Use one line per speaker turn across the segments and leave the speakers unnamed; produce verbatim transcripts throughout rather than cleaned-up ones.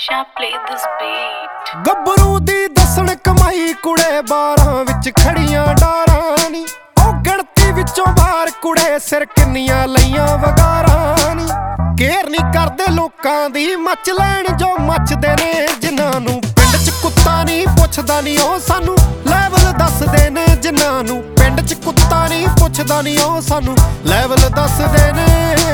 Nisha, play this beat.
ਗੱਭਰੂ ਦੀ ਦੱਸਣ ਕਮਾਈ ਕੁੜੇ ਬਾਰਾਂ ਵਿੱਚ ਖੜੀਆਂ ਡਾਰਾਂ ਨੀ ਉਹ ਗਣਤੀ ਵਿੱਚੋਂ ਬਾਹਰ ਕੁੜੇ ਸਿਰ ਕਿੰਨੀਆਂ ਲਈਆਂ ਵਗਾਰਾਂ ਨੀ ਕੇਅਰ ਨਹੀਂ ਕਰਦੇ ਲੋਕਾਂ ਦੀ ਮੱਚ ਲੈਣ ਜੋ ਮੱਚਦੇ ਨੇ ਜਿਨ੍ਹਾਂ ਨੂੰ ਪਿੰਡ 'ਚ ਕੁੱਤਾ ਨਹੀਂ ਪੁੱਛਦਾ ਨਹੀਂ ਉਹ ਸਾਨੂੰ ਲੈਵਲ ਦੱਸਦੇ ਨੇ ਜਿਨ੍ਹਾਂ ਨੂੰ ਪਿੰਡ 'ਚ ਕੁੱਤਾ ਨਹੀਂ ਪੁੱਛਦਾ ਨਹੀਂ ਉਹ ਸਾਨੂੰ ਲੈਵਲ ਦੱਸਦੇ ਨੇ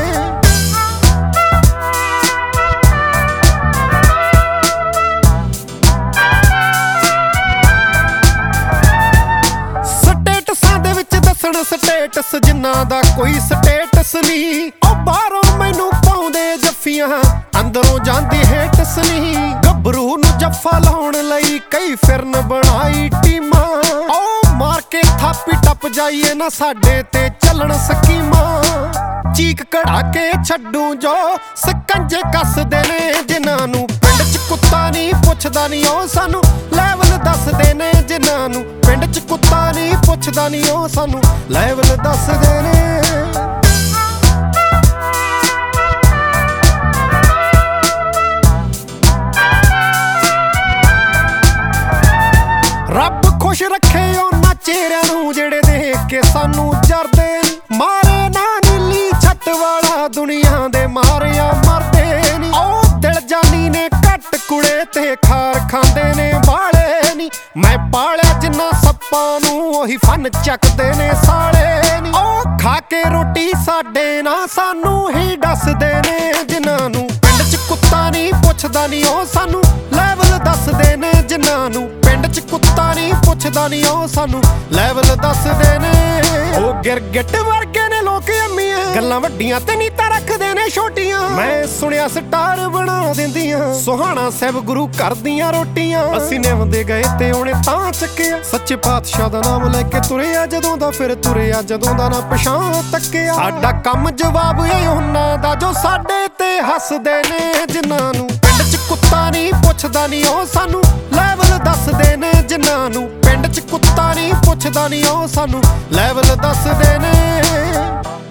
ਸਟੇਟਸ ਜਿਨ੍ਹਾਂ ਦਾ ਕੋਈ ਸਟੇਟਸ ਨਹੀਂ ਉਹ ਬਾਹਰੋਂ ਮੈਨੂੰ ਪਾਉਂਦੇ ਜੱਫੀਆਂ ਅੰਦਰੋਂ ਜਾਂਦੀ ਹੇਟਸ ਨਹੀਂ ਗੱਭਰੂ ਨੂੰ ਜੱਫਾ ਲਾਉਣ ਲਈ ਕਈ ਫਿਰਨ ਬਣਾਈ ਟੀਮਾਂ ਉਹ ਮਾਰ ਕੇ ਥਾਪੀ ਟੱਪ ਜਾਈਏ ਨਾ ਸਾਡੇ ਤੇ ਚੱਲਣ ਸਕੀਮਾਂ ਚੀਕ ਕਢਾ ਕੇ ਛੱਡੂ ਜੋ ਸਕੰਜੇ ਕੱਸਦੇ ਨੇ ਜਿਨ੍ਹਾਂ ਨੂੰ ਪਿੰਡ 'ਚ ਕੁੱਤਾ ਨਹੀਂ ਪੁੱਛਦਾ ਨਹੀਂ ਉਹ ਸਾਨੂੰ ਲੈਵਲ ਦੱਸਦੇ ਨੇ ਜਿਨ੍ਹਾਂ ਨੂੰ ਪਿੰਡ 'ਚ ਕੁੱਤਾ ਨਹੀਂ ਪੁੱਛਦਾ ਨਹੀਂ ਉਹ ਸਾਨੂੰ ਲੈਵਲ ਦੱਸਦੇ ਨੇ ਰੱਬ ਖੁਸ਼ ਰੱਖੇ ਉਹਨਾਂ ਚਿਹਰਿਆਂ ਨੂੰ ਜਿਹੜੇ ਦੇਖ ਕੇ ਸਾਨੂੰ ਜਰਦੇ ਮਾਰੇ ਨਾ ਨੀਲੀ ਛੱਤ ਵਾਲਾ ਦੁਨੀਆ ਦੇ ਮਾਰਿਆ ਮਰਦੇ ਨੀ ਉਹ ਦਿਲ ਜਾਨੀ ਨੇ ਘੱਟ ਕੁੜੇ ਤੇ ਖਾਰ ਖਾਂਦੇ ਨੇ ਬਾਲੇ ਨੀ ਮੈਂ ਪਾਲਿਆ ਜਿੰਨਾ ਸੱਪਾਂ ਨੂੰ ਉਹੀ ਫਨ ਚੱਕਦੇ ਨੇ ਸਾਲੇ ਨੀ ਉਹ ਖਾ ਕੇ ਰੋਟੀ ਸਾਡੇ ਨਾਲ ਸਾਨੂੰ ਹੀ ਦੱਸਦੇ ਨੇ ਜਿਨ੍ਹਾਂ ਨੂੰ ਪਿੰਡ 'ਚ ਕੁੱਤਾ ਨਹੀਂ ਪੁੱਛਦਾ ਨਹੀਂ ਉਹ ਸਾਨੂੰ ਲੈਵਲ ਦੱਸਦੇ ਨੇ ਜਿਨ੍ਹਾਂ ਨੂੰ ਪਿੰਡ 'ਚ ਕੁੱਤਾ ਨਹੀਂ ਪੁੱਛਦਾ ਨਹੀਂ ਉਹ ਸਾਨੂੰ ਲੈਵਲ ਦੱਸਦੇ ਨੇ ਉਹ ਗਿਰਗਿੱਟ ਵਰਗੇ ਨੇ ਲੋਕ ਅੰਮੀਆਂ ਗੱਲਾਂ ਵੱਡੀਆਂ ਤੇ ਨੀਤਾਂ ਰੱਖਦੇ ਨੇ ਛੋਟੀਆਂ ਮੈਂ ਸੁਣਿਆ ਸਟਾਰ ਬਣਾ ਦਿੰਦੀਆਂ ਸੁਹਾਣਾ ਸਾਹਿਬ ਗੁਰੂ ਕਰਦੀਆਂ ਰੋਟੀਆਂ ਅਸੀਂ ਨਿਵਦੇ ਗਏ ਤੇ ਉਹਨੇ ਤਾਂ ਚੱਕਿਆ ਸੱਚੇ ਪਾਤਸ਼ਾਹ ਦਾ ਨਾਮ ਲੈ ਕੇ ਤੁਰਿਆ ਜਦੋਂ ਦਾ ਫਿਰ ਤੁਰਿਆ ਜਦੋਂ ਦਾ ਨਾ ਪਛਾਣ ਤੱਕਿਆ ਸਾਡਾ ਕੰਮ ਜਵਾਬ ਇਹ ਉਹਨਾਂ ਦਾ ਜੋ ਸਾਡੇ ਤੇ ਹੱਸਦੇ ਨੇ ਜਿਨ੍ਹਾਂ ਨੂੰ ਪਿੰਡ 'ਚ ਕੁੱਤਾ ਨਹੀਂ ਪੁੱਛਦਾ ਨਹੀਂ ਉਹ ਸਾਨੂੰ ਲੈਵਲ ਦੱਸਦੇ ਨੇ ਜਿਨ੍ਹਾਂ ਨੂੰ ਪਿੰਡ 'ਚ ਕੁੱਤਾ ਨਹੀਂ ਪੁੱਛਦਾ ਨਹੀਂ ਉਹ ਸਾਨੂੰ ਲੈਵਲ ਦੱਸਦੇ ਨੇ।